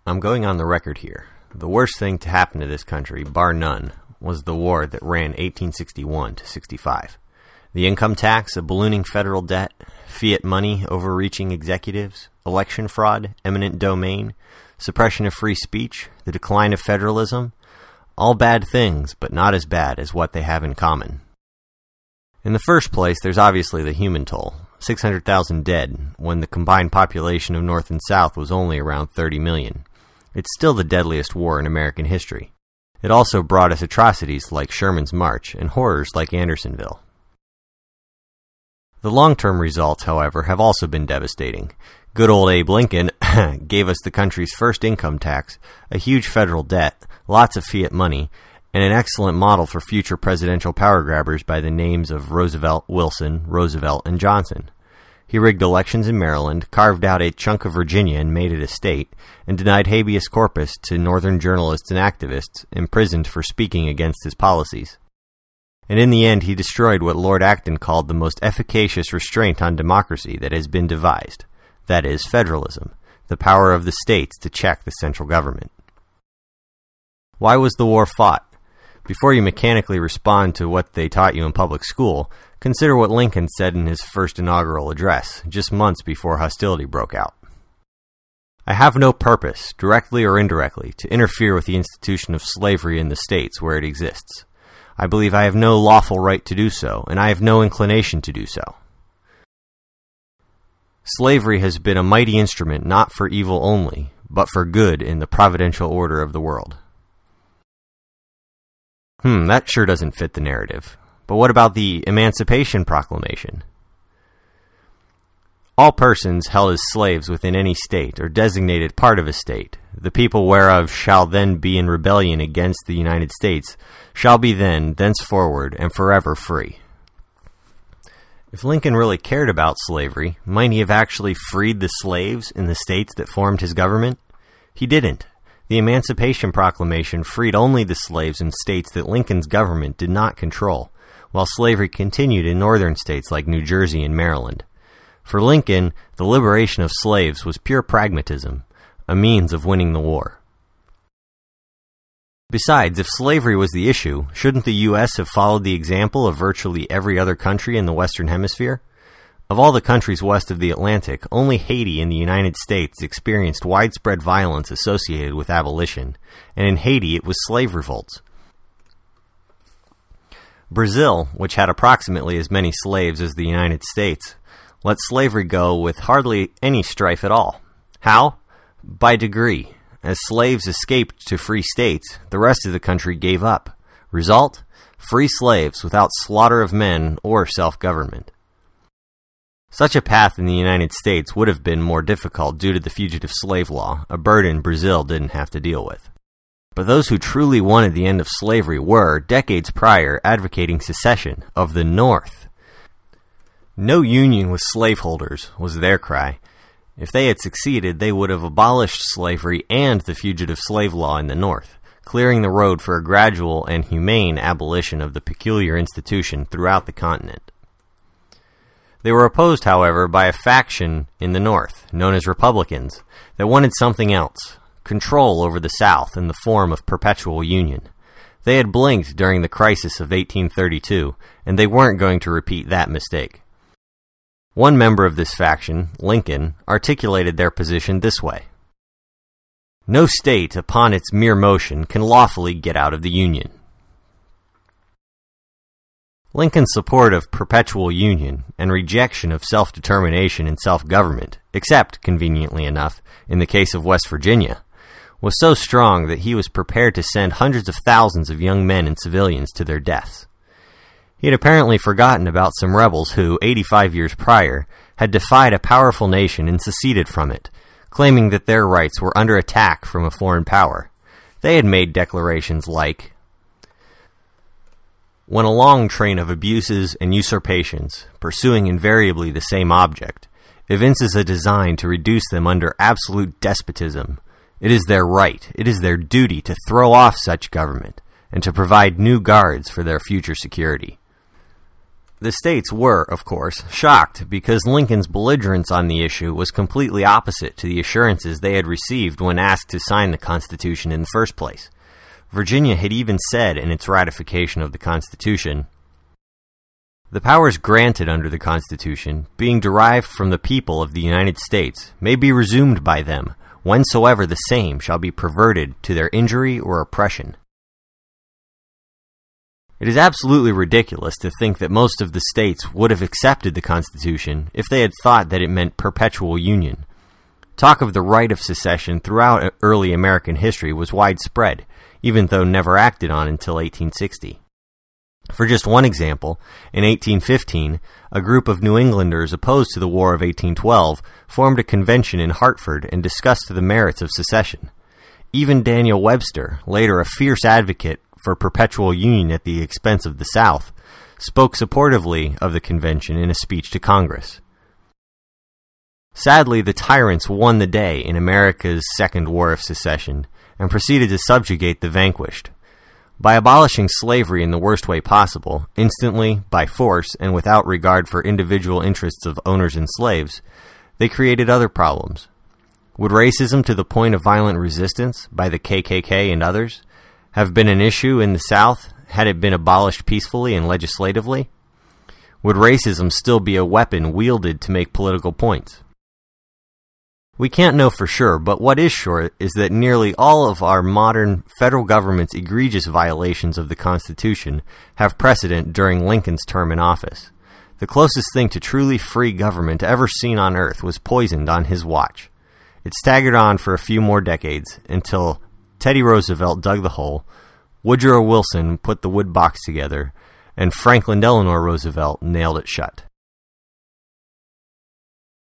I'm going on the record here. The worst thing to happen to this country, bar none, was the war that ran 1861 to 65. The income tax, a ballooning federal debt, fiat money, overreaching executives, election fraud, eminent domain, suppression of free speech, the decline of federalism, all bad things, but not as bad as what they have in common. In the first place, there's obviously the human toll, 600,000 dead, when the combined population of North and South was only around 30 million. It's still the deadliest war in American history. It also brought us atrocities like Sherman's March and horrors like Andersonville. The long-term results, however, have also been devastating. Good old Abe Lincoln gave us the country's first income tax, a huge federal debt, lots of fiat money, and an excellent model for future presidential power grabbers by the names of Roosevelt, Wilson, Roosevelt, and Johnson. He rigged elections in Maryland, carved out a chunk of Virginia and made it a state, and denied habeas corpus to northern journalists and activists imprisoned for speaking against his policies. And in the end, he destroyed what Lord Acton called the most efficacious restraint on democracy that has been devised. That is, federalism, the power of the states to check the central government. Why was the war fought? Before you mechanically respond to what they taught you in public school, consider what Lincoln said in his first inaugural address, just months before hostility broke out. I have no purpose, directly or indirectly, to interfere with the institution of slavery in the states where it exists. I believe I have no lawful right to do so, and I have no inclination to do so. Slavery has been a mighty instrument not for evil only, but for good in the providential order of the world. That sure doesn't fit the narrative. But what about the Emancipation Proclamation? All persons held as slaves within any state, or designated part of a state, the people whereof shall then be in rebellion against the United States, shall be then, thenceforward, and forever free. If Lincoln really cared about slavery, might he have actually freed the slaves in the states that formed his government? He didn't. The Emancipation Proclamation freed only the slaves in states that Lincoln's government did not control, while slavery continued in northern states like New Jersey and Maryland. For Lincoln, the liberation of slaves was pure pragmatism, a means of winning the war. Besides, if slavery was the issue, shouldn't the U.S. have followed the example of virtually every other country in the Western Hemisphere? Of all the countries west of the Atlantic, only Haiti in the United States experienced widespread violence associated with abolition, and in Haiti it was slave revolts. Brazil, which had approximately as many slaves as the United States, let slavery go with hardly any strife at all. How? By degree. As slaves escaped to free states, the rest of the country gave up. Result? Free slaves without slaughter of men or self-government. Such a path in the United States would have been more difficult due to the fugitive slave law, a burden Brazil didn't have to deal with. But those who truly wanted the end of slavery were, decades prior, advocating secession of the North. No union with slaveholders was their cry. If they had succeeded, they would have abolished slavery and the fugitive slave law in the North, clearing the road for a gradual and humane abolition of the peculiar institution throughout the continent. They were opposed, however, by a faction in the North, known as Republicans, that wanted something else, control over the South in the form of perpetual union. They had blinked during the crisis of 1832, and they weren't going to repeat that mistake. One member of this faction, Lincoln, articulated their position this way. No state, upon its mere motion, can lawfully get out of the Union. Lincoln's support of perpetual union and rejection of self-determination and self-government, except, conveniently enough, in the case of West Virginia, was so strong that he was prepared to send hundreds of thousands of young men and civilians to their deaths. He had apparently forgotten about some rebels who, 85 years prior, had defied a powerful nation and seceded from it, claiming that their rights were under attack from a foreign power. They had made declarations like, "When a long train of abuses and usurpations, pursuing invariably the same object, evinces a design to reduce them under absolute despotism, it is their right, it is their duty to throw off such government, and to provide new guards for their future security." The states were, of course, shocked because Lincoln's belligerence on the issue was completely opposite to the assurances they had received when asked to sign the Constitution in the first place. Virginia had even said in its ratification of the Constitution, "The powers granted under the Constitution, being derived from the people of the United States, may be resumed by them, whensoever the same shall be perverted to their injury or oppression." It is absolutely ridiculous to think that most of the states would have accepted the Constitution if they had thought that it meant perpetual union. Talk of the right of secession throughout early American history was widespread, even though never acted on until 1860. For just one example, in 1815, a group of New Englanders opposed to the War of 1812 formed a convention in Hartford and discussed the merits of secession. Even Daniel Webster, later a fierce advocate for perpetual union at the expense of the South, spoke supportively of the convention in a speech to Congress. Sadly, the tyrants won the day in America's Second War of Secession and proceeded to subjugate the vanquished. By abolishing slavery in the worst way possible, instantly, by force, and without regard for individual interests of owners and slaves, they created other problems. Would racism to the point of violent resistance by the KKK and others have been an issue in the South had it been abolished peacefully and legislatively? Would racism still be a weapon wielded to make political points? We can't know for sure, but what is sure is that nearly all of our modern federal government's egregious violations of the Constitution have precedent during Lincoln's term in office. The closest thing to truly free government ever seen on Earth was poisoned on his watch. It staggered on for a few more decades until Teddy Roosevelt dug the hole, Woodrow Wilson put the wood box together, and Franklin Delano Roosevelt nailed it shut.